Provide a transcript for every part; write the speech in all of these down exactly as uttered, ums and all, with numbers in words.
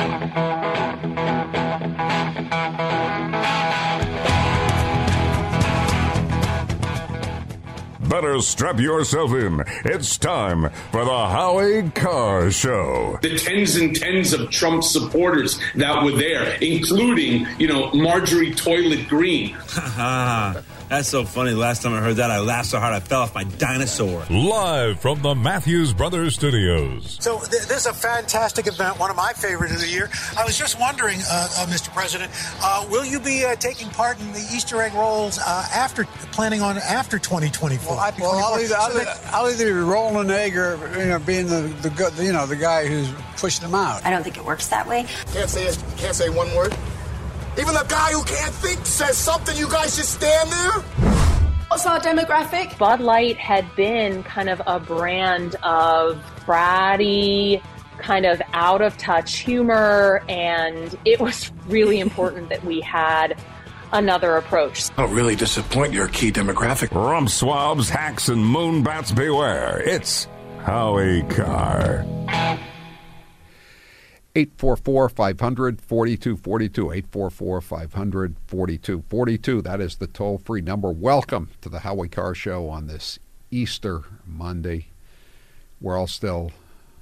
Better strap yourself in. It's time for the Howie Carr Show. The tens and tens of Trump supporters that were there, including, you know, Marjorie Toilet Green. That's so funny. Last time I heard that, I laughed so hard I fell off my dinosaur. Live from the Matthews Brothers Studios. So th- this is a fantastic event, one of my favorite of the year. I was just wondering, uh, uh, Mister President, uh, will you be uh, taking part in the Easter egg rolls uh, after, planning on after twenty twenty-four? Well, I, well I'll, either, I'll, either, I'll either be rolling an egg or, you know, being the, the you know the guy who's pushing them out. I don't think it works that way. Can't say it, can't say one word. Even the guy who can't think says something. You guys just stand there. What's our demographic? Bud Light had been kind of a brand of bratty, kind of out of touch humor, and it was really important that we had another approach. I'll really disappoint your key demographic. Rump swabs, hacks, and moonbats beware. It's Howie Carr. eight four four, five hundred, forty-two forty-two, eight four four, five hundred, forty-two forty-two. That is the toll-free number. Welcome to the Howie Carr Show on this Easter Monday. We're all still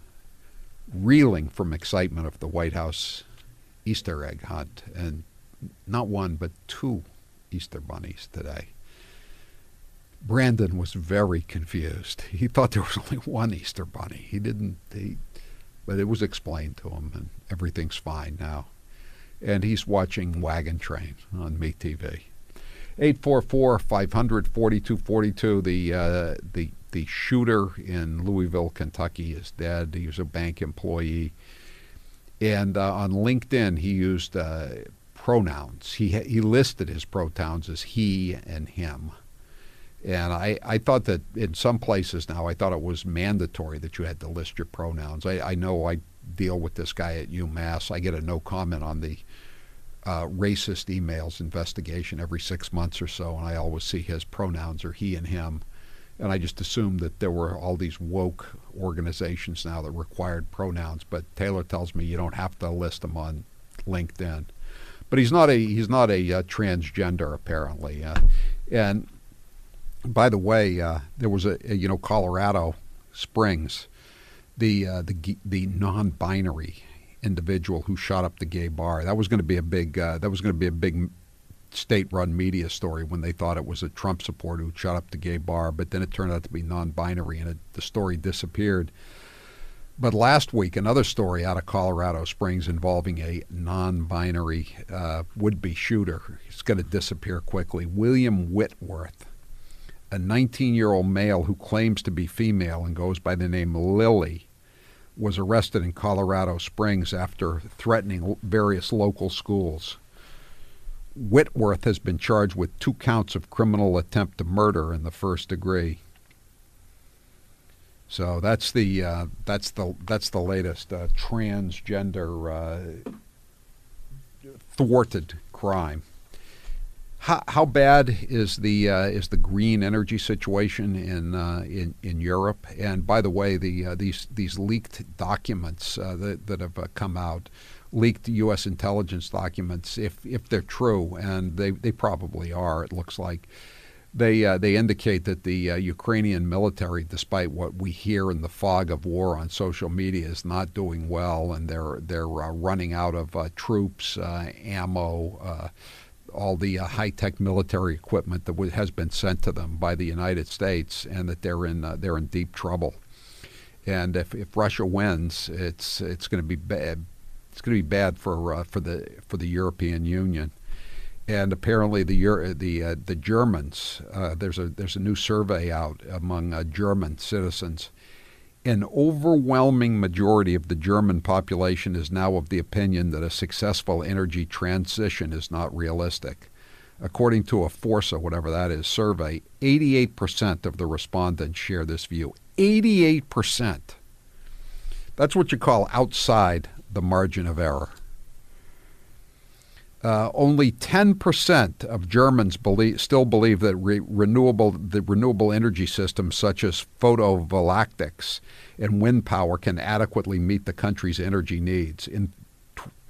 reeling from excitement of the White House Easter egg hunt, and not one but two Easter bunnies today. Brandon was very confused. He thought there was only one Easter bunny. He didn't... He, But it was explained to him, and everything's fine now. And he's watching Wagon Train on MeTV. eight four four, five hundred, forty-two forty-two. The, uh, the, the shooter in Louisville, Kentucky is dead. He was a bank employee. And uh, on LinkedIn, he used uh, pronouns. He, he listed his pronouns as he and him. And I, I thought that in some places now, I thought it was mandatory that you had to list your pronouns. I, I know I deal with this guy at UMass. I get a no comment on the uh, racist emails investigation every six months or so, and I always see his pronouns are he and him. And I just assumed that there were all these woke organizations now that required pronouns. But Taylor tells me you don't have to list them on LinkedIn. But he's not a he's not a uh, transgender apparently, uh, and. By the way, uh, there was a, a you know Colorado Springs, the uh, the the non-binary individual who shot up the gay bar. That was going to be a big uh, that was going to be a big state-run media story when they thought it was a Trump supporter who shot up the gay bar. But then it turned out to be non-binary, and it, the story disappeared. But last week, another story out of Colorado Springs involving a non-binary uh, would-be shooter. It's going to disappear quickly. William Whitworth, a nineteen-year-old male who claims to be female and goes by the name Lily, was arrested in Colorado Springs after threatening various local schools. Whitworth has been charged with two counts of criminal attempt to murder in the first degree. So that's the uh, that's the that's the latest uh, transgender uh, thwarted crime. How, how bad is the uh, is the green energy situation in uh, in in Europe? And by the way, the uh, these these leaked documents uh, that that have uh, come out, leaked U S intelligence documents, if if they're true, and they, they probably are, it looks like, they uh, they indicate that the uh, Ukrainian military, despite what we hear in the fog of war on social media, is not doing well, and they're they're uh, running out of uh, troops, uh, ammo. Uh, all the uh, high-tech military equipment that w- has been sent to them by the United States, and that they're in uh, they're in deep trouble. And if, if Russia wins, it's it's going to be bad. It's going to be bad for uh, for the for the European Union. And apparently the Euro- the uh, the Germans, uh, there's a there's a new survey out among uh, German citizens. An overwhelming majority of the German population is now of the opinion that a successful energy transition is not realistic. According to a Forza, whatever that is, survey, eighty-eight percent of the respondents share this view. eighty-eight percent. That's what you call outside the margin of error. Uh, only ten percent of Germans believe, still believe that re- renewable the renewable energy systems such as photovoltaics and wind power can adequately meet the country's energy needs. In t-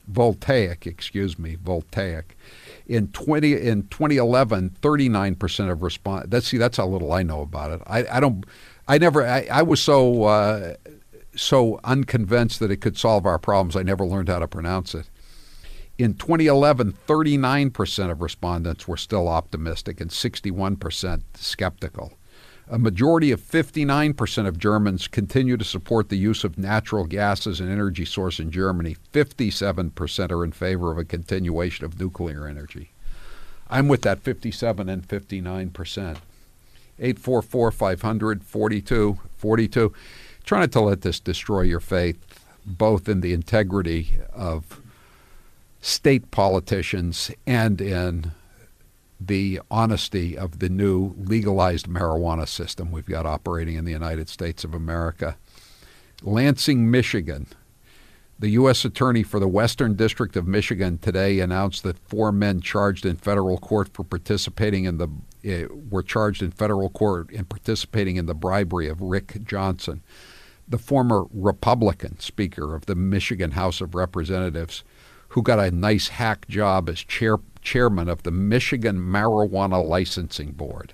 voltaic, excuse me, voltaic. In twenty in twenty eleven, thirty-nine percent of respond. That's see, that's how little I know about it. I, I don't, I never, I, I was so uh, so unconvinced that it could solve our problems. I never learned how to pronounce it. In twenty eleven, thirty-nine percent of respondents were still optimistic and sixty-one percent skeptical. A majority of fifty-nine percent of Germans continue to support the use of natural gas as an energy source in Germany. fifty-seven percent are in favor of a continuation of nuclear energy. I'm with that fifty-seven and fifty-nine percent. eight four four, five hundred, forty-two forty-two. Try not to let this destroy your faith, both in the integrity of state politicians and in the honesty of the new legalized marijuana system we've got operating in the United States of America. Lansing, Michigan. The U S Attorney for the Western District of Michigan today announced that four men charged in federal court for participating in the uh, were charged in federal court in participating in the bribery of Rick Johnson, the former Republican Speaker of the Michigan House of Representatives, who got a nice hack job as chair, chairman of the Michigan Marijuana Licensing Board.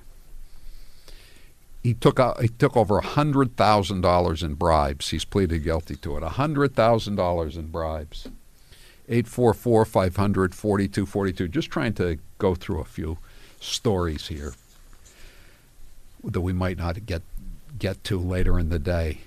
He took a, he took over one hundred thousand dollars in bribes. He's pleaded guilty to it. one hundred thousand dollars in bribes. eight four four, five hundred, forty-two forty-two. Just trying to go through a few stories here that we might not get get to later in the day.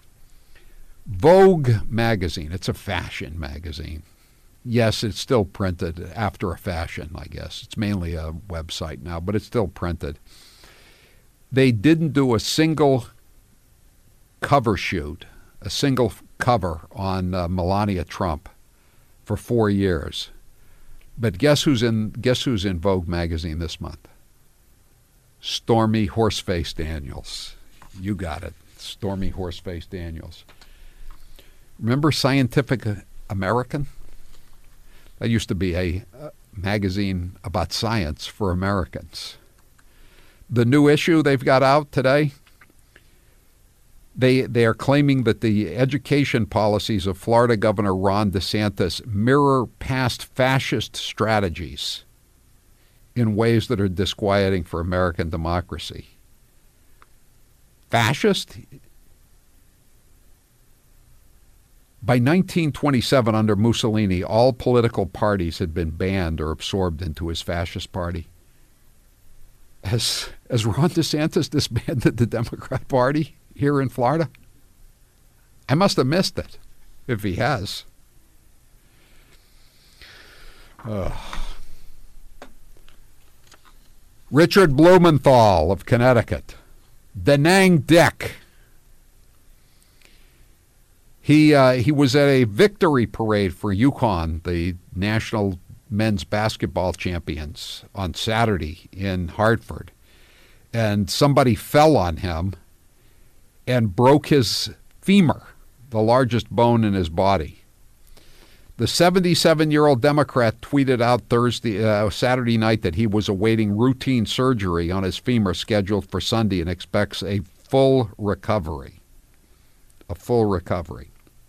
Vogue magazine. It's a fashion magazine. Yes, it's still printed after a fashion, I guess. It's mainly a website now, but it's still printed. They didn't do a single cover shoot, a single cover on uh, Melania Trump for four years. But guess who's in guess who's in Vogue magazine this month? Stormy Horseface Daniels. You got it. Stormy Horseface Daniels. Remember Scientific American? That used to be a uh, magazine about science for Americans. The new issue they've got out today, they they are claiming that the education policies of Florida Governor Ron DeSantis mirror past fascist strategies in ways that are disquieting for American democracy. Fascist? By nineteen twenty-seven, under Mussolini, all political parties had been banned or absorbed into his fascist party. Has, has Ron DeSantis disbanded the Democrat Party here in Florida? I must have missed it, if he has. Uh. Richard Blumenthal of Connecticut. Da Nang Dick. He uh, he was at a victory parade for UConn, the national men's basketball champions, on Saturday in Hartford. And somebody fell on him and broke his femur, the largest bone in his body. The seventy-seven-year-old Democrat tweeted out Thursday, uh, Saturday night that he was awaiting routine surgery on his femur scheduled for Sunday and expects a full recovery. A full recovery.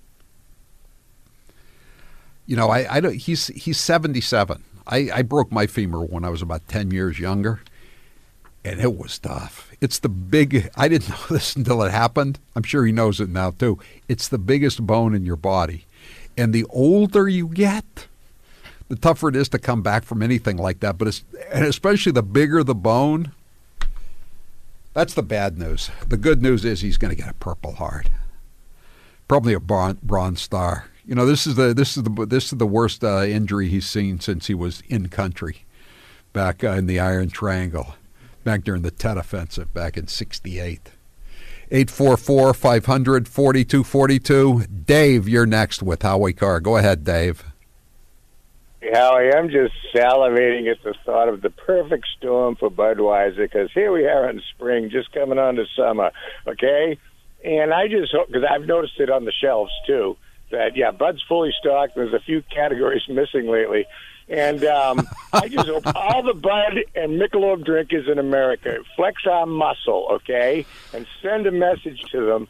You know, I, I don't, he's he's seventy-seven. I, I broke my femur when I was about ten years younger, and it was tough. It's the big, I didn't know this until it happened. I'm sure he knows it now, too. It's the biggest bone in your body. And the older you get, the tougher it is to come back from anything like that. But it's, and especially the bigger the bone, that's the bad news. The good news is he's going to get a Purple Heart. Probably a Bron- Bronze Star. You know, this is the this is the this is the worst uh, injury he's seen since he was in country, back uh, in the Iron Triangle, back during the Tet Offensive back in sixty-eight. eight four four, five hundred, forty-two forty-two. Dave, you're next with Howie Carr. Go ahead, Dave. Hey, Howie, I'm just salivating at the thought of the perfect storm for Budweiser, because here we are in spring, just coming on to summer, okay? And I just hope, because I've noticed it on the shelves, too, that, yeah, Bud's fully stocked. There's a few categories missing lately. And um, I just hope all the Bud and Michelob drinkers in America flex our muscle, okay, and send a message to them.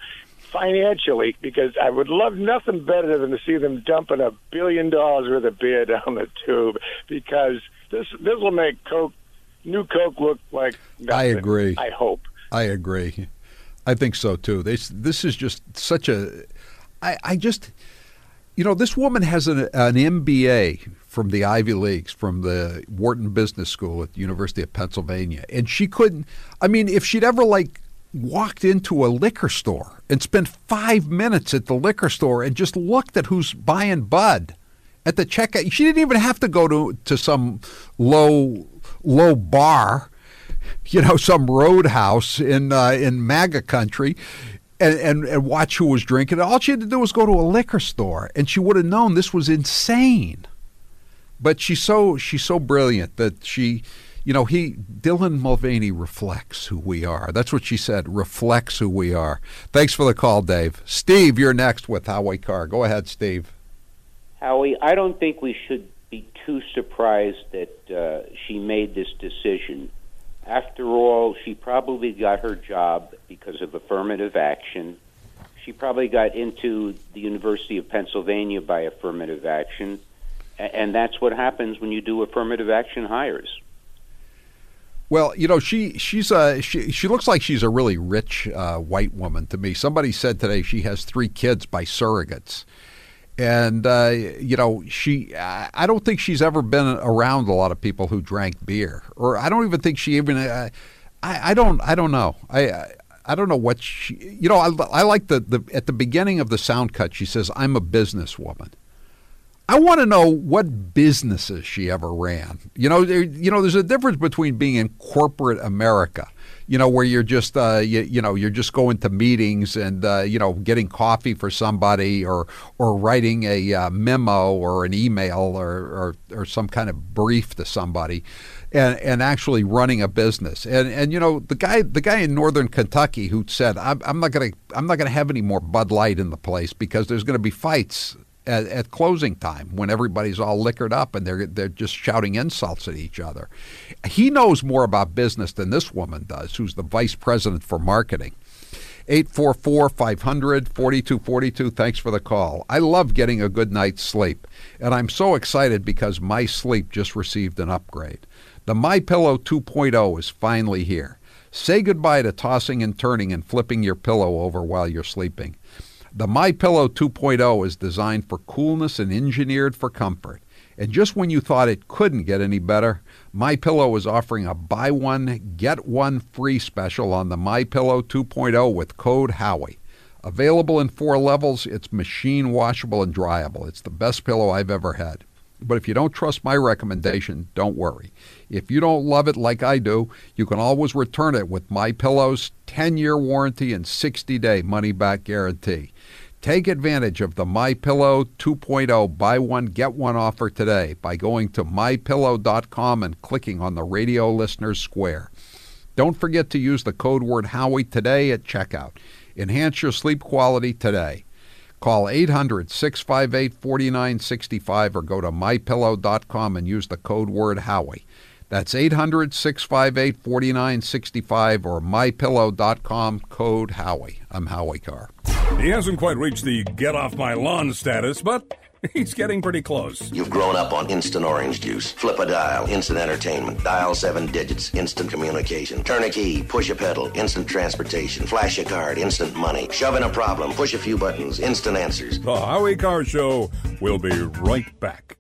financially, because I would love nothing better than to see them dumping a billion dollars worth of beer down the tube, because this this will make Coke, new Coke, look like nothing. I agree. I hope. I agree. I think so too. This this is just such a. I I just, you know, this woman has an an M B A from the Ivy Leagues, from the Wharton Business School at the University of Pennsylvania, and she couldn't. I mean, if she'd ever like walked into a liquor store and spent five minutes at the liquor store and just looked at who's buying Bud at the checkout, she didn't even have to go to to some low low bar, you know, some roadhouse in uh, in MAGA country, and, and and watch who was drinking. All she had to do was go to a liquor store, and she would have known this was insane. But she's so she's so brilliant that she. You know, he Dylan Mulvaney reflects who we are. That's what she said, reflects who we are. Thanks for the call, Dave. Steve, you're next with Howie Carr. Go ahead, Steve. Howie, I don't think we should be too surprised that uh, she made this decision. After all, she probably got her job because of affirmative action. She probably got into the University of Pennsylvania by affirmative action. And that's what happens when you do affirmative action hires. Well, you know, she she's a she she looks like she's a really rich uh, white woman to me. Somebody said today she has three kids by surrogates, and uh, you know, she I don't think she's ever been around a lot of people who drank beer, or I don't even think she even uh, I I don't I don't know I. I don't know what she. You know, I I like the the at the beginning of the sound cut. She says, "I'm a businesswoman." I want to know what businesses she ever ran. You know, there, you know, there's a difference between being in corporate America, you know, where you're just, uh, you, you know, you're just going to meetings and, uh, you know, getting coffee for somebody, or or writing a uh, memo or an email or, or or some kind of brief to somebody, and and actually running a business. And and you know, the guy the guy in Northern Kentucky who said, I'm, I'm not gonna I'm not gonna have any more Bud Light in the place because there's going to be fights At, at closing time when everybody's all liquored up and they're they're just shouting insults at each other. He knows more about business than this woman does, who's the vice president for marketing. eight four four, five hundred, forty-two forty-two. Thanks for the call. I love getting a good night's sleep, and I'm so excited because my sleep just received an upgrade. The MyPillow two point oh is finally here. Say goodbye to tossing and turning and flipping your pillow over while you're sleeping. The MyPillow two point oh is designed for coolness and engineered for comfort. And just when you thought it couldn't get any better, MyPillow is offering a buy one, get one free special on the MyPillow two point oh with code Howie. Available in four levels, it's machine washable and dryable. It's the best pillow I've ever had. But if you don't trust my recommendation, don't worry. If you don't love it like I do, you can always return it with MyPillow's ten-year warranty and sixty-day money-back guarantee. Take advantage of the MyPillow two point oh buy one, get one offer today by going to my pillow dot com and clicking on the radio listeners square. Don't forget to use the code word Howie today at checkout. Enhance your sleep quality today. Call eight hundred, six five eight, four nine six five or go to my pillow dot com and use the code word Howie. That's eight hundred, six five eight, four nine six five or my pillow dot com, code Howie. I'm Howie Carr. He hasn't quite reached the get off my lawn status, but he's getting pretty close. You've grown up on instant orange juice. Flip a dial, instant entertainment. Dial seven digits, instant communication. Turn a key, push a pedal, instant transportation. Flash a card, instant money. Shove in a problem, push a few buttons, instant answers. The Howie Carr Show will be right back.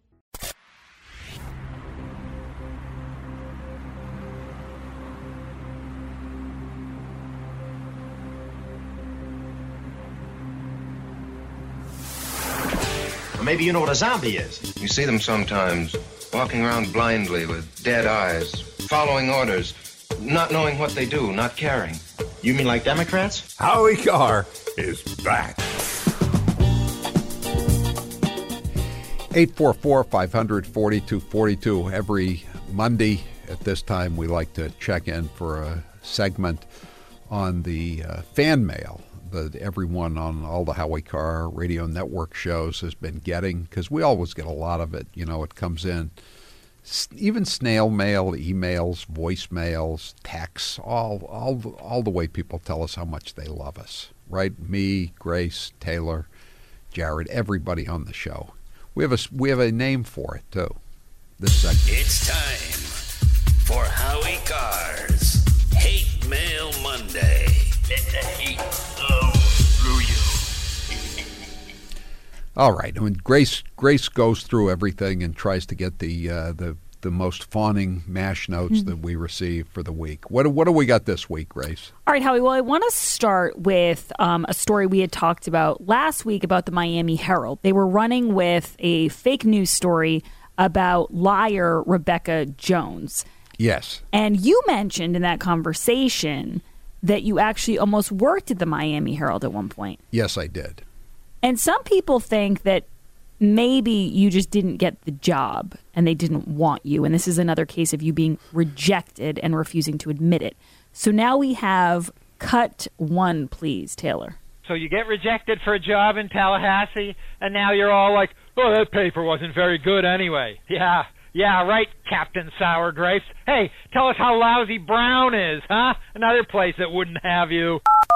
Maybe you know what a zombie is. You see them sometimes, walking around blindly with dead eyes, following orders, not knowing what they do, not caring. You mean like Democrats? Howie Carr is back. eight four four, five hundred, forty-two forty-two. Every Monday at this time, we like to check in for a segment on the uh, fan mail that everyone on all the Howie Carr radio network shows has been getting, because we always get a lot of it. You know, it comes in, even snail mail, emails, voicemails, texts, all all all the way people tell us how much they love us. right? Me, Grace, Taylor, Jared, everybody on the show. We have a, we have a name for it, too. This segment. It's time for Howie Carr's Hate Mail Monday. Let the hate flow through you. All right. When Grace Grace goes through everything and tries to get the uh, the the most fawning mash notes mm-hmm. that we receive for the week. What what do we got this week, Grace? All right, Howie. Well, I want to start with um, a story we had talked about last week about the Miami Herald. They were running with a fake news story about liar Rebecca Jones. Yes. And you mentioned in that conversation that you actually almost worked at the Miami Herald at one point. Yes, I did. And some people think that maybe you just didn't get the job and they didn't want you. And this is another case of you being rejected and refusing to admit it. So now we have cut one, please, Taylor. So you get rejected for a job in Tallahassee, and now you're all like, oh, that paper wasn't very good anyway. Yeah, yeah, right, Captain Sour Grapes. Hey, tell us how lousy Brown is, huh? Another place that wouldn't have you.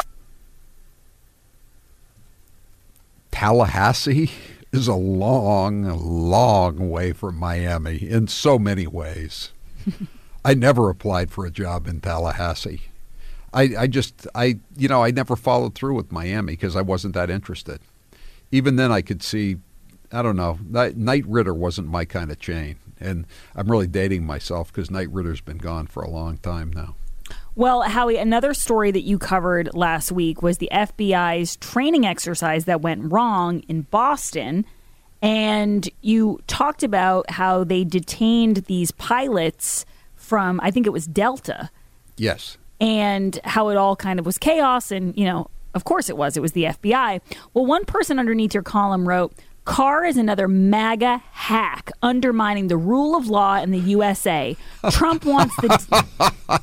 Tallahassee is a long, long way from Miami in so many ways. I never applied for a job in Tallahassee. I, I just, I, you know, I never followed through with Miami because I wasn't that interested. Even then I could see, I don't know, Knight Ridder wasn't my kind of chain. And I'm really dating myself because Knight Ridder's been gone for a long time now. Well, Howie, another story that you covered last week was the F B I's training exercise that went wrong in Boston. And you talked about how they detained these pilots from, I think it was Delta. Yes. And how it all kind of was chaos. And, you know, of course it was. It was the F B I. Well, one person underneath your column wrote, Carr is another MAGA hack undermining the rule of law in the U S A. Trump wants the...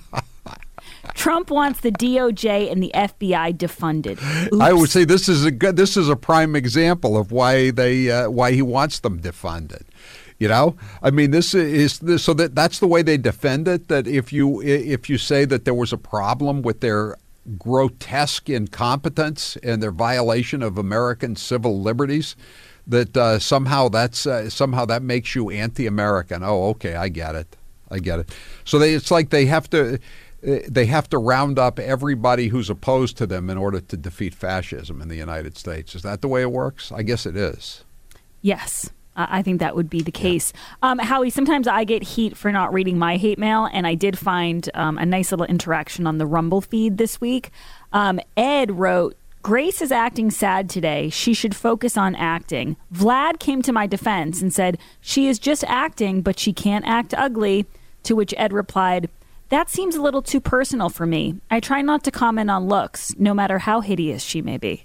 Trump wants the D O J and the F B I defunded. Oops. I would say this is a good. This is a prime example of why they uh, why he wants them defunded. You know, I mean, this is this, so that that's the way they defend it. That if you if you say that there was a problem with their grotesque incompetence and their violation of American civil liberties, that uh, somehow that's uh, somehow that makes you anti-American. Oh, okay, I get it. I get it. So they, it's like they have to. They have to round up everybody who's opposed to them in order to defeat fascism in the United States. Is that the way it works? I guess it is. Yes, I think that would be the case. Yeah. Um, Howie, sometimes I get heat for not reading my hate mail, and I did find um, a nice little interaction on the Rumble feed this week. Um, Ed wrote, Grace is acting sad today. She should focus on acting. Vlad came to my defense and said, she is just acting, but she can't act ugly. To which Ed replied, that seems a little too personal for me. I try not to comment on looks, no matter how hideous she may be.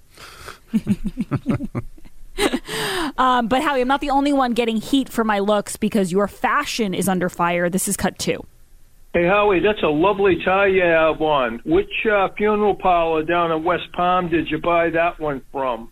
um, but Howie, I'm not the only one getting heat for my looks because your fashion is under fire. This is cut two. Hey, Howie, that's a lovely tie you have on. Which uh, funeral parlor down in West Palm did you buy that one from?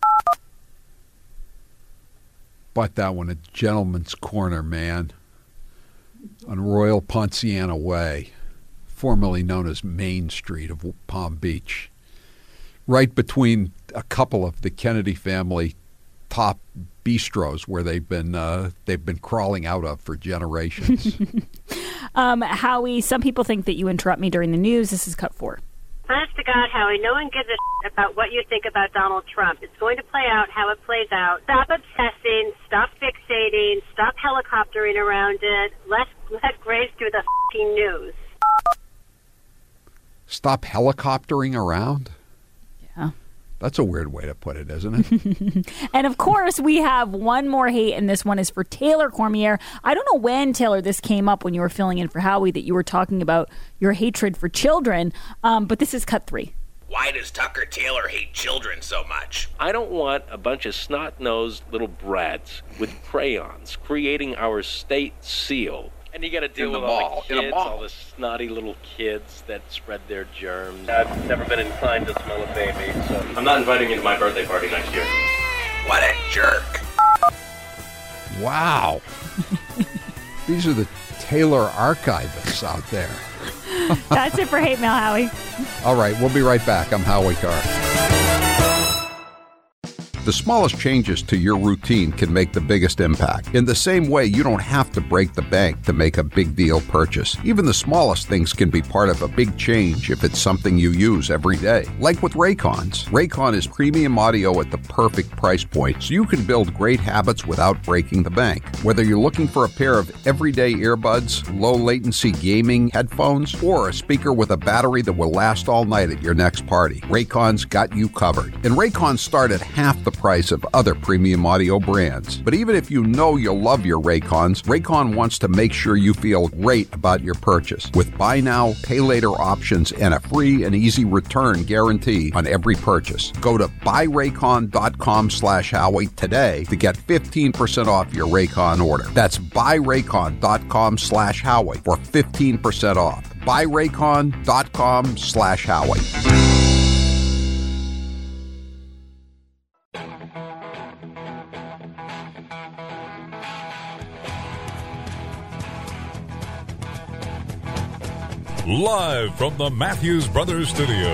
Bought that one at Gentleman's Corner, man. On Royal Ponciana Way, formerly known as Main Street of Palm Beach, right between a couple of the Kennedy family top bistros where they've been uh, they've been crawling out of for generations. um, Howie, some people think that you interrupt me during the news. This is cut four. Honest to God, Howie, no one gives a shit about what you think about Donald Trump. It's going to play out how it plays out. Stop obsessing. Stop fixating. Stop helicoptering around it. Let, let Grace do the f***ing news. Stop helicoptering around? Yeah. That's a weird way to put it, isn't it? And, of course, we have one more hate, and this one is for Taylor Cormier. I don't know when, Taylor, this came up when you were filling in for Howie, that you were talking about your hatred for children, um, but this is cut three. Why does Tucker Taylor hate children so much? I don't want a bunch of snot-nosed little brats with crayons creating our state seal. And you got to deal with all the kids, all the snotty little kids that spread their germs. I've never been inclined to smell a baby, so I'm not inviting you to my birthday party next year. What a jerk. Wow. These are the Taylor archivists out there. That's it for Hate Mail, Howie. All right, we'll be right back. I'm Howie Carr. The smallest changes to your routine can make the biggest impact. In the same way, you don't have to break the bank to make a big deal purchase. Even the smallest things can be part of a big change if it's something you use every day. Like with Raycons. Raycon is premium audio at the perfect price point, so you can build great habits without breaking the bank. Whether you're looking for a pair of everyday earbuds, low latency gaming headphones, or a speaker with a battery that will last all night at your next party, Raycon's got you covered. And Raycons start at half the price of other premium audio brands. But even if you know you'll love your Raycons, Raycon wants to make sure you feel great about your purchase with buy now, pay later options and a free and easy return guarantee on every purchase. Go to buy raycon dot com slash Howie today to get fifteen percent off your Raycon order. That's buy raycon dot com slash Howie for fifteen percent off. buy raycon dot com slash Howie. Live from the Matthews Brothers Studios.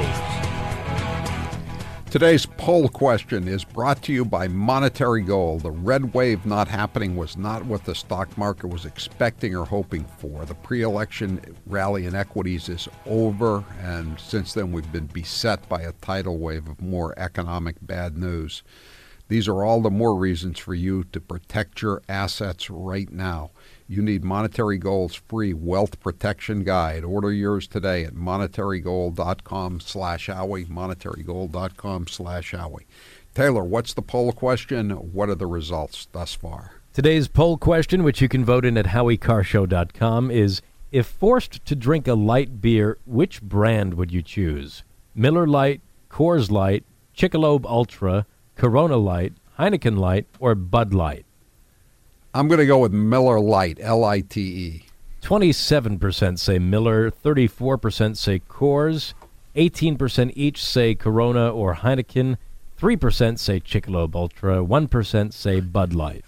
Today's poll question is brought to you by Monetary Gold. The red wave not happening was not what the stock market was expecting or hoping for. The pre-election rally in equities is over, and since then we've been beset by a tidal wave of more economic bad news. These are all the more reasons for you to protect your assets right now. You need Monetary Gold's free wealth protection guide. Order yours today at monetary gold dot com slash Howie, monetary gold dot com slash Howie. Taylor, what's the poll question? What are the results thus far? Today's poll question, which you can vote in at howie car show dot com, is if forced to drink a light beer, which brand would you choose? Miller Lite, Coors Light, Michelob Ultra, Corona Light, Heineken Light, or Bud Light? I'm going to go with Miller Lite, L I T E. twenty-seven percent say Miller, thirty-four percent say Coors, eighteen percent each say Corona or Heineken, three percent say Michelob Ultra, one percent say Bud Light.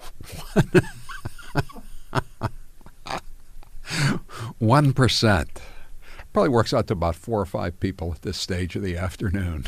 one percent. Probably works out to about four or five people at this stage of the afternoon.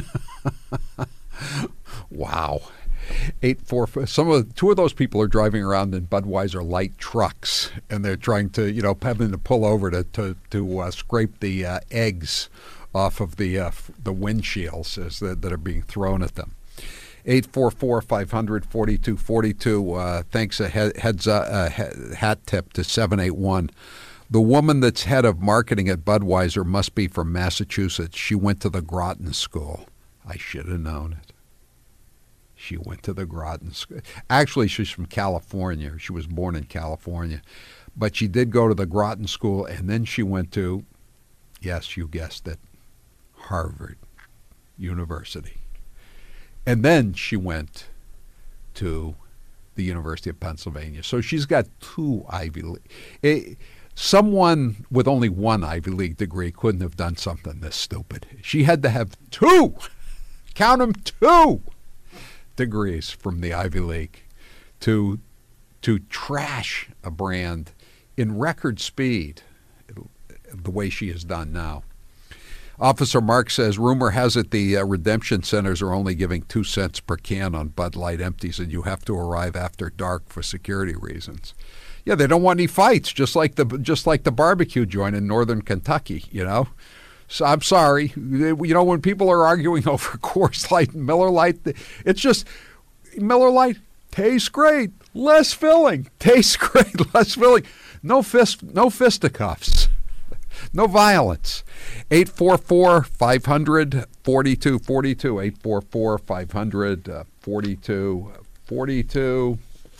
Wow. Eight four. Some of two of those people are driving around in Budweiser light trucks, and they're trying to, you know, having to pull over to to to uh, scrape the uh, eggs off of the uh, the windshields as the, that are being thrown at them. Eight four four five hundred forty two forty two. Uh, thanks a head, heads uh, uh, hat tip to seven eight one. The woman that's head of marketing at Budweiser must be from Massachusetts. She went to the Groton School. I should have known it. She went to the Groton School. Actually, she's from California. She was born in California. But she did go to the Groton School, and then she went to, yes, you guessed it, Harvard University. And then she went to the University of Pennsylvania. So she's got two Ivy League. Someone with only one Ivy League degree couldn't have done something this stupid. She had to have two, count them, two degrees from the Ivy League to to trash a brand in record speed the way she has done now. Officer Mark says, rumor has it the uh, redemption centers are only giving two cents per can on Bud Light empties, and you have to arrive after dark for security reasons. Yeah, they don't want any fights, just like the just like the barbecue joint in northern Kentucky, you know. So I'm sorry. You know, when people are arguing over Coors Light and Miller Lite, it's just Miller Lite tastes great, less filling. Tastes great, less filling. No fist, no fisticuffs. No violence. eight four four five hundred forty-two forty-two. eight four four five hundred forty-two forty-two.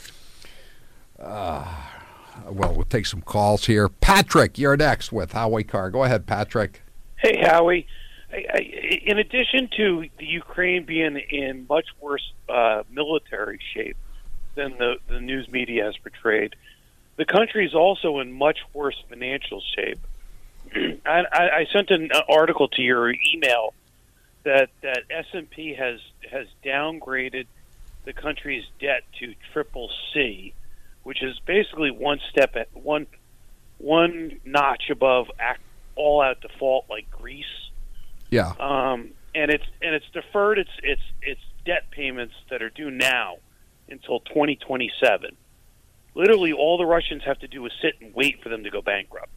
Uh, well, we'll take some calls here. Patrick, you're next with Howie Carr. Go ahead, Patrick. Hey, Howie. I, I, in addition to the Ukraine being in much worse uh, military shape than the, the news media has portrayed, the country is also in much worse financial shape. I, I sent an article to your email that, that S and P has has downgraded the country's debt to triple C, which is basically one step at one one notch above act, all out default like Greece. Yeah. Um, and it's and it's deferred its its its debt payments that are due now until twenty twenty-seven. Literally, all the Russians have to do is sit and wait for them to go bankrupt.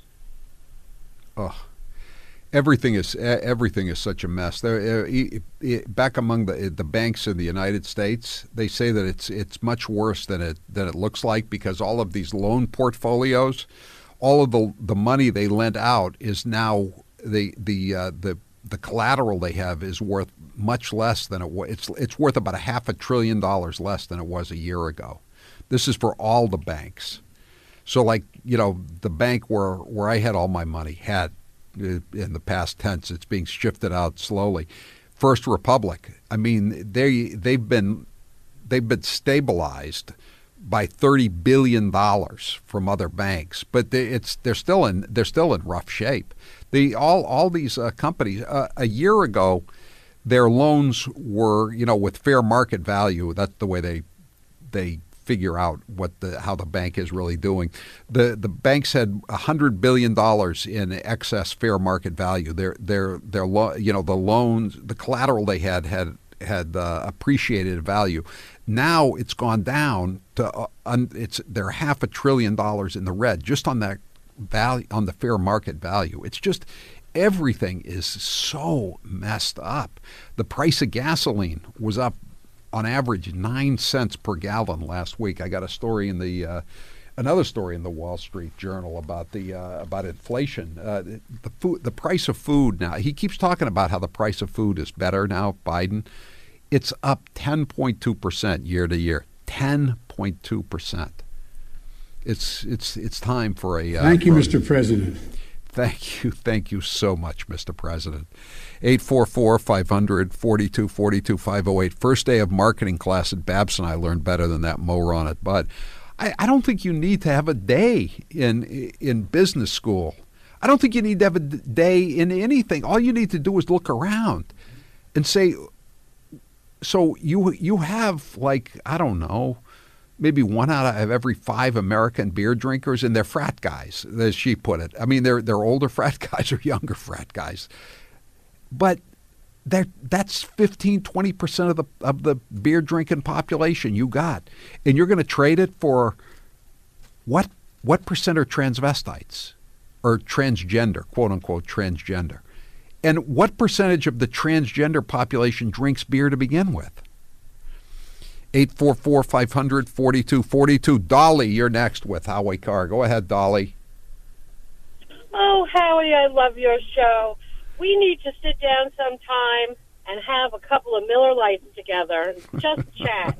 Oh, everything is everything is such a mess. There, uh, back among the the banks in the United States, they say that it's it's much worse than it than it looks like, because all of these loan portfolios, all of the the money they lent out is now the the uh, the the collateral they have is worth much less than it was. It's it's worth about a half a trillion dollars less than it was a year ago. This is for all the banks. So, like, you know, the bank where where I had all my money had, in the past tense, it's being shifted out slowly. First Republic. I mean, they they've been they've been stabilized by thirty billion dollars from other banks, but they, it's they're still in they're still in rough shape. The all all these uh, companies uh, a year ago, their loans were, you know, with fair market value. That's the way they they figure out what the how the bank is really doing. The the banks had a hundred billion dollars in excess fair market value. Their their their lo, you know the loans, the collateral they had had had uh, appreciated value. Now it's gone down to uh, un, it's they're half a trillion dollars in the red just on that value, on the fair market value. It's just everything is so messed up. The price of gasoline was up on average nine cents per gallon last week. I got a story in the uh, another story in the Wall Street Journal about the uh, about inflation. Uh, the food, the price of food now. He keeps talking about how the price of food is better now. Biden, it's up ten point two percent year to year. ten point two percent. It's it's it's time for a. Uh, Thank you, for Mister President. Thank you. Thank you so much, Mister President. eight four four, five hundred, forty-two forty-two, five oh eight. First day of marketing class at Babson, I learned better than that moron at Bud. I, I don't think you need to have a day in in business school. I don't think you need to have a day in anything. All you need to do is look around and say, so you you have, like, I don't know, maybe one out of every five American beer drinkers, and they're frat guys, as she put it. I mean, they're they're older frat guys or younger frat guys. But that's fifteen, twenty percent of the of the beer drinking population you got. And you're going to trade it for what what percent are transvestites or transgender, quote unquote transgender? And what percentage of the transgender population drinks beer to begin with? eight four four, five hundred, forty-two forty-two. Dolly, you're next with Howie Carr. Go ahead, Dolly. Oh, Howie, I love your show. We need to sit down sometime and have a couple of Miller Lights together and just chat.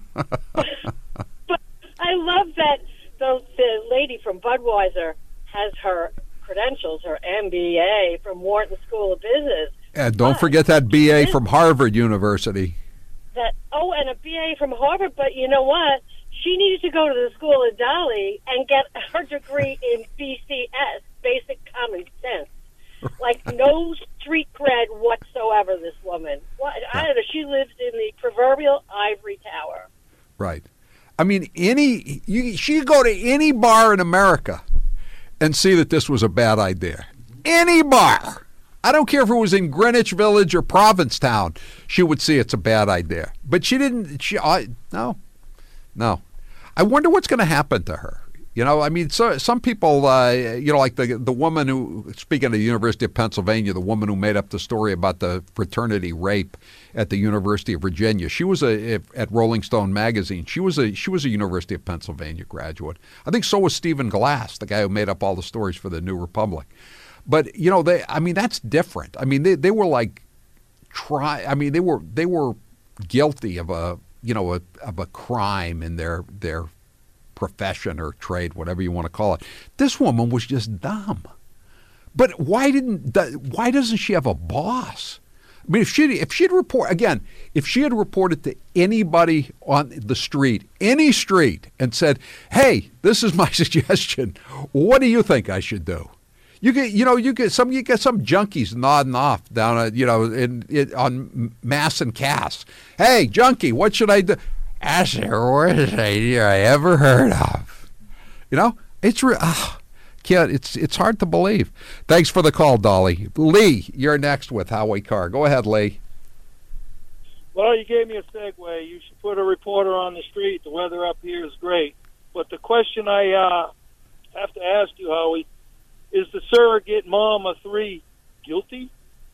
But I love that the, the lady from Budweiser has her credentials, her M B A from Wharton School of Business. And don't but forget that B A from Harvard University. That oh, and a B A from Harvard, but you know what? She needed to go to the school of Dolly and get her degree in B C S, Basic Common Sense. Like, no street cred whatsoever, this woman. What, I don't know, she lives in the proverbial ivory tower. Right. I mean, any you, she could go to any bar in America and see that this was a bad idea. Any bar. I don't care if it was in Greenwich Village or Provincetown, she would see it's a bad idea. But she didn't, she, I, no, no. I wonder what's going to happen to her. You know, I mean, so, some people, uh, you know, like the the woman who, speaking of the University of Pennsylvania, the woman who made up the story about the fraternity rape at the University of Virginia. She was a at Rolling Stone magazine. She was a she was a University of Pennsylvania graduate. I think so was Stephen Glass, the guy who made up all the stories for the New Republic. But you know, they, I mean, that's different. I mean, they they were like try. I mean, they were they were guilty of a you know a, of a crime in their their. profession or trade, whatever you want to call it. This woman was just dumb. But why didn't? Why doesn't she have a boss? I mean, if she if she'd report again, if she had reported to anybody on the street, any street, and said, "Hey, this is my suggestion. What do you think I should do?" You get, you know, you get some, you get some junkies nodding off down at, you know, in, in on Mass and Cass. Hey, junkie, what should I do? That's the worst idea I ever heard of. You know, it's re- oh, kid, it's it's hard to believe. Thanks for the call, Dolly. Lee, you're next with Howie Carr. Go ahead, Lee. Well, you gave me a segue. You should put a reporter on the street. The weather up here is great. But the question I uh, have to ask you, Howie, is the surrogate mom of three guilty?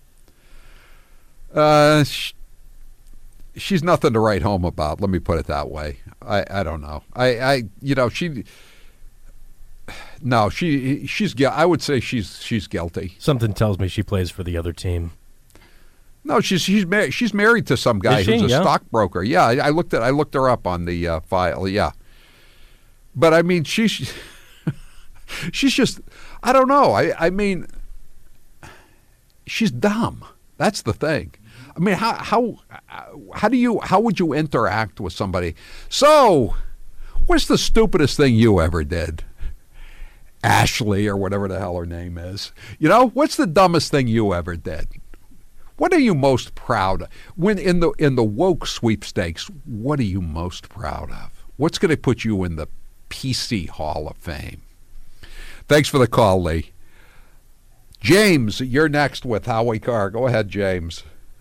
Uh, sh- she's nothing to write home about. Let me put it that way. I, I don't know. I, I you know she. No, she she's. I would say she's she's guilty. Something tells me she plays for the other team. No, she's she's married. She's married to some guy Is she? who's a Yeah. stockbroker. Yeah, I, I looked at I looked her up on the uh, file. Yeah, but I mean she's she's just I don't know. I I mean she's dumb. That's the thing. I mean, how how how do you how would you interact with somebody? So, what's the stupidest thing you ever did? Ashley or whatever the hell her name is. You know, what's the dumbest thing you ever did? What are you most proud of? When in the in the woke sweepstakes, what are you most proud of? What's going to put you in the P C Hall of Fame? Thanks for the call, Lee. James, you're next with Howie Carr. Go ahead, James.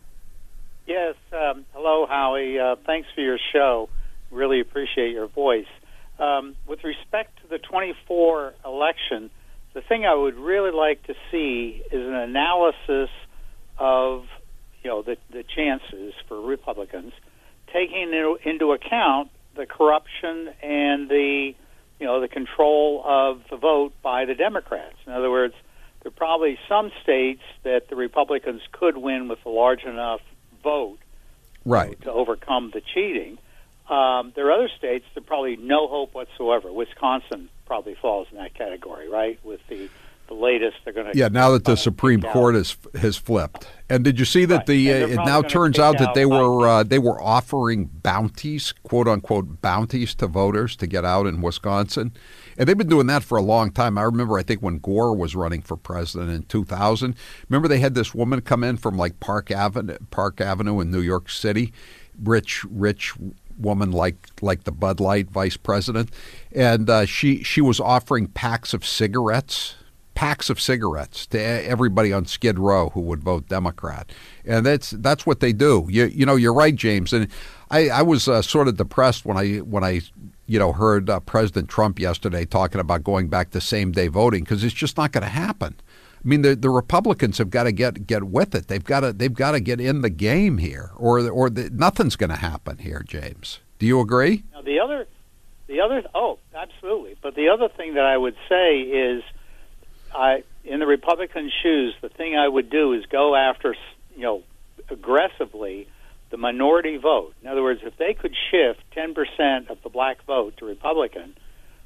Yes. Um, hello, Howie. Uh, thanks for your show. Really appreciate your voice. Um, with respect to the twenty-four election, the thing I would really like to see is an analysis of, you know, the, the chances for Republicans, taking into, into account the corruption and the, you know, the control of the vote by the Democrats. In other words, there are probably some states that the Republicans could win with a large enough vote right. to overcome the cheating. Um, there are other states that probably no hope whatsoever. Wisconsin probably falls in that category, right? With the, the latest, they're going to yeah. Now that the Supreme Court has has flipped, and did you see that Right. the And uh, they're it probably now gonna turns take out that out they were uh, they were offering bounties, quote unquote bounties to voters to get out in Wisconsin, and they've been doing that for a long time. I remember, I think when Gore was running for president in two thousand. Remember they had this woman come in from like Park Avenue, Park Avenue in New York City, rich, rich. woman like like the Bud Light vice president, and uh, she she was offering packs of cigarettes, packs of cigarettes to everybody on Skid Row who would vote Democrat, and that's that's what they do. You you know you're right, James, and I I was uh, sort of depressed when I when I you know heard uh, President Trump yesterday talking about going back to same day voting, because it's just not going to happen. I mean, the the Republicans have got to get get with it. They've got to they've got to get in the game here, or or the, nothing's going to happen here. James, do you agree? Now the other, the other, oh, absolutely. But the other thing that I would say is, I in the Republican shoes, the thing I would do is go after, you know, aggressively the minority vote. In other words, if they could shift ten percent of the black vote to Republican,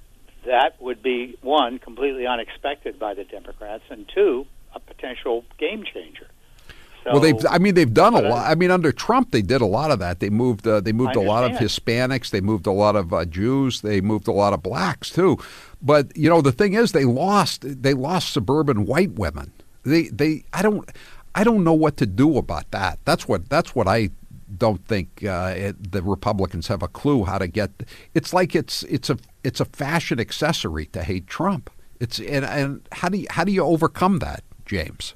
that would be, one, completely unexpected by the Democrats, and two, a potential game changer. So, well, they've. I mean, they've done a lot. I mean, under Trump, they did a lot of that. They moved. Uh, they moved a lot of Hispanics. They moved a lot of uh, Jews. They moved a lot of blacks too. But you know, the thing is, they lost. They lost suburban white women. They. They. I don't. I don't know what to do about that. That's what. That's what I don't think uh, it, the Republicans have a clue how to get. It's like it's. It's a. It's a fashion accessory to hate Trump. It's and, and how do you how do you overcome that, James?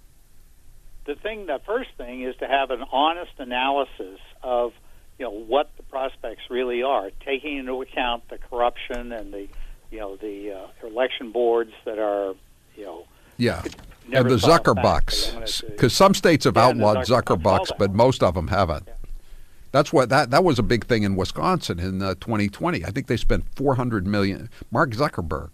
The thing, the first thing is to have an honest analysis of, you know, what the prospects really are, taking into account the corruption and the, you know, the uh, election boards that are, you know, yeah, never and the thought back, Zuckerbucks, because some states have Yeah, and the outlawed Zuckerbucks, Zuckerbucks, but most of them haven't. Yeah. That's what that that was a big thing in Wisconsin in uh, twenty twenty. I think they spent four hundred million. Mark Zuckerberg.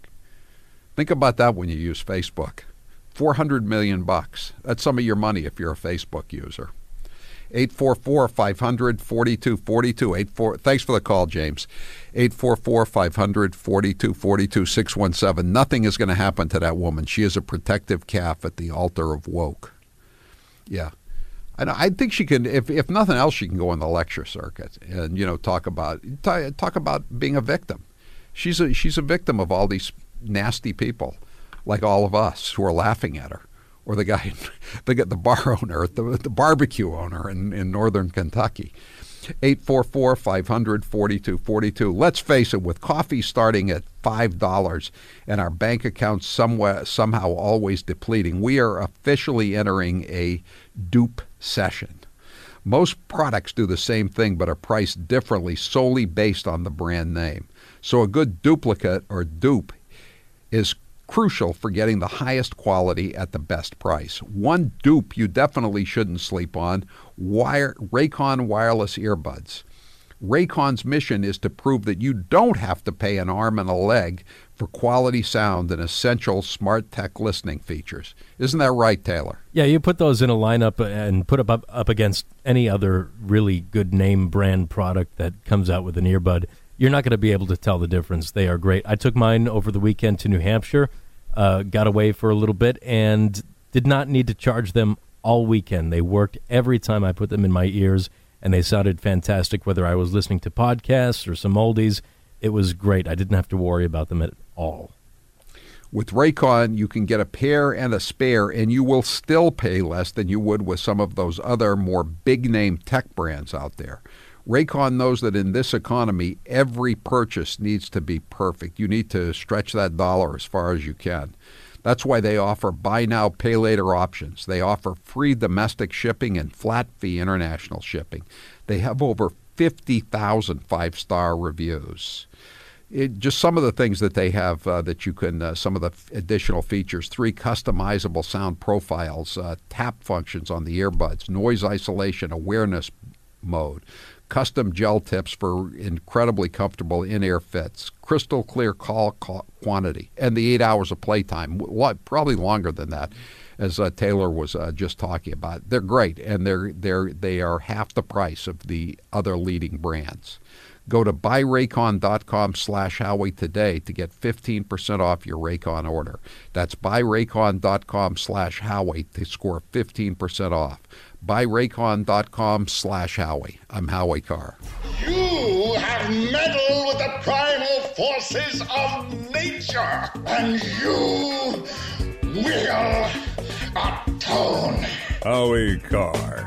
Think about that when you use Facebook. four hundred million bucks. That's some of your money if you're a Facebook user. eight four four, five hundred, forty-two forty-two. eight four Thanks for the call, James. eight four four, five hundred, forty-two forty-two, six one seven. Nothing is going to happen to that woman. She is a protective calf at the altar of woke. Yeah. And I think she can, if if nothing else, she can go on the lecture circuit and, you know, talk about talk, talk about being a victim. She's a she's a victim of all these nasty people, like all of us, who are laughing at her, or the guy, the the bar owner, the the barbecue owner in, in northern Kentucky. eight four four, five hundred, forty-two forty-two. Let's face it, with coffee starting at five dollars and our bank accounts somewhere somehow always depleting, we are officially entering a dupe session. Most products do the same thing but are priced differently solely based on the brand name. So a good duplicate or dupe is crucial for getting the highest quality at the best price. One dupe you definitely shouldn't sleep on, Wire, Raycon wireless earbuds. Raycon's mission is to prove that you don't have to pay an arm and a leg for quality sound and essential smart tech listening features. Isn't that right, Taylor? Yeah, you put those in a lineup and put up, up up against any other really good name brand product that comes out with an earbud. You're not going to be able to tell the difference. They are great. I took mine over the weekend to New Hampshire, uh, got away for a little bit, and did not need to charge them all weekend. They worked every time I put them in my ears, and they sounded fantastic, whether I was listening to podcasts or some oldies. It was great. I didn't have to worry about them at all. With Raycon, you can get a pair and a spare, and you will still pay less than you would with some of those other more big-name tech brands out there. Raycon knows that in this economy, every purchase needs to be perfect. You need to stretch that dollar as far as you can. That's why they offer buy now, pay later options. They offer free domestic shipping and flat fee international shipping. They have over fifty thousand five-star reviews. It, just some of the things that they have uh, that you can, uh, some of the f- additional features, three customizable sound profiles, uh, tap functions on the earbuds, noise isolation awareness mode, custom gel tips for incredibly comfortable in-ear fits, crystal clear call, call quantity, and the eight hours of playtime, what, probably longer than that, as uh, Taylor was uh, just talking about. They're great, and they're they're they are half the price of the other leading brands. Go to buyraycon.com slash Howie today to get fifteen percent off your Raycon order. That's buyraycon.com slash Howie to score fifteen percent off. buyraycon.com slash Howie. I'm Howie Carr. You have meddled with the primal forces of nature, and you will atone. Howie Carr.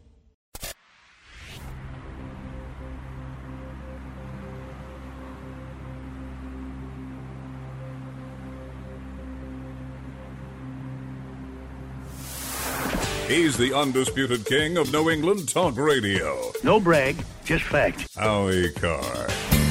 He's the undisputed king of New England talk radio. No brag, just fact. Howie Carr.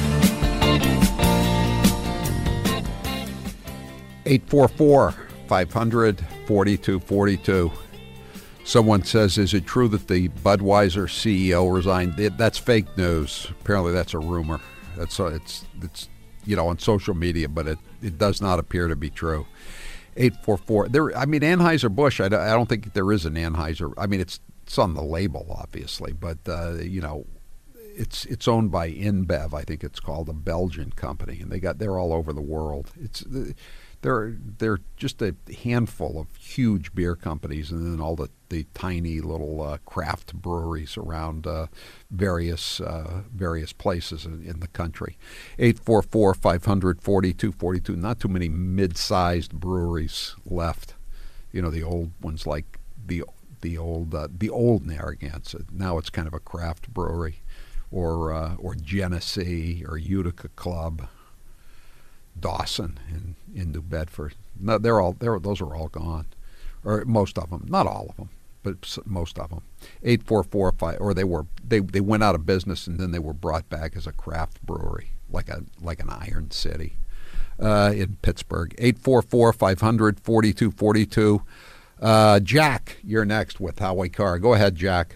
eight four four, five hundred, forty-two forty-two. Someone says, is it true that the Budweiser C E O resigned? That's fake news. Apparently that's a rumor. That's uh, it's it's you know on social media, but it, it does not appear to be true. eight four four. There, I mean, Anheuser-Busch, I, I don't think there is an Anheuser. I mean, it's it's on the label, obviously, but, uh, you know, it's it's owned by InBev, I think it's called, a Belgian company, and they got they're all over the world. It's they're they're just a handful of huge beer companies, and then all the, the tiny little uh, craft breweries around uh, various uh, various places in, in the country. eight four four, five hundred, forty-two forty-two. Not too many mid-sized breweries left. You know, the old ones like the the old uh, the old Narragansett. Now it's kind of a craft brewery, or uh, or Genesee or Utica Club. Dawson in, in New Bedford. No, they're all they're, those are all gone, or most of them. Not all of them, but most of them. eight four four five, or they were they, they went out of business and then they were brought back as a craft brewery, like a like an Iron City uh, in Pittsburgh. eight four four, five hundred, forty-two forty-two. Uh, Jack, you're next with Howie Carr. Go ahead, Jack.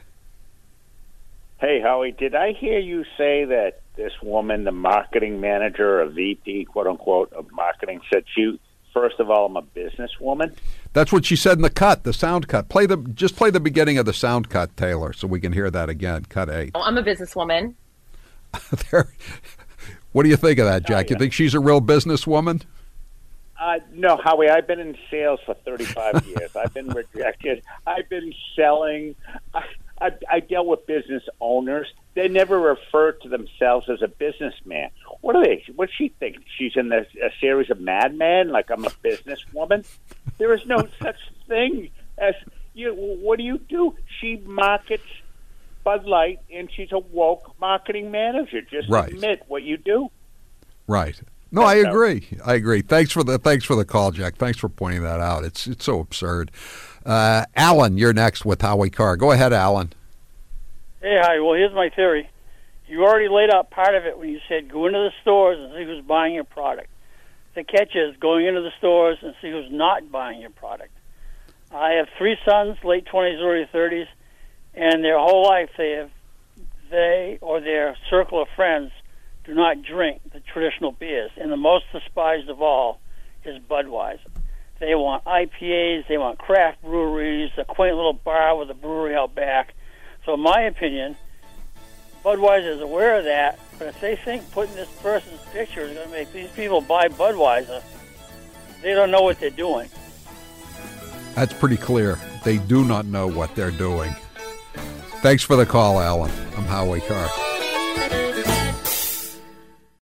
Hey, Howie, did I hear you say that this woman, the marketing manager, or V P, quote-unquote, of marketing, said she, first of all, I'm a businesswoman? That's what she said in the cut, the sound cut. Play the Just play the beginning of the sound cut, Taylor, so we can hear that again. Cut eight. Oh, I'm a businesswoman. there. What do you think of that, Jack? Oh, yeah. You think she's a real businesswoman? Uh, no, Howie, I've been in sales for thirty-five years. I've been rejected. I've been selling. I, I, I dealt with business owners. They never refer to themselves as a businessman. What do they? What does she think? She's in the, a series of Mad Men, like I'm a businesswoman? There is no such thing as you. What do you do? She markets Bud Light, and she's a woke marketing manager. Just right. Admit what you do. Right. No, I agree. I agree. Thanks for the thanks for the call, Jack. Thanks for pointing that out. It's it's so absurd. Uh, Alan, you're next with Howie Carr. Go ahead, Alan. Hey, hi. Well, here's my theory. You already laid out part of it when you said go into the stores and see who's buying your product. The catch is going into the stores and see who's not buying your product. I have three sons, late twenties, early thirties, and their whole life they have, they or their circle of friends do not drink the traditional beers. And the most despised of all is Budweiser. They want I P As, they want craft breweries, a quaint little bar with a brewery out back. So in my opinion, Budweiser is aware of that, but if they think putting this person's picture is going to make these people buy Budweiser, they don't know what they're doing. That's pretty clear. They do not know what they're doing. Thanks for the call, Alan. I'm Howie Carr.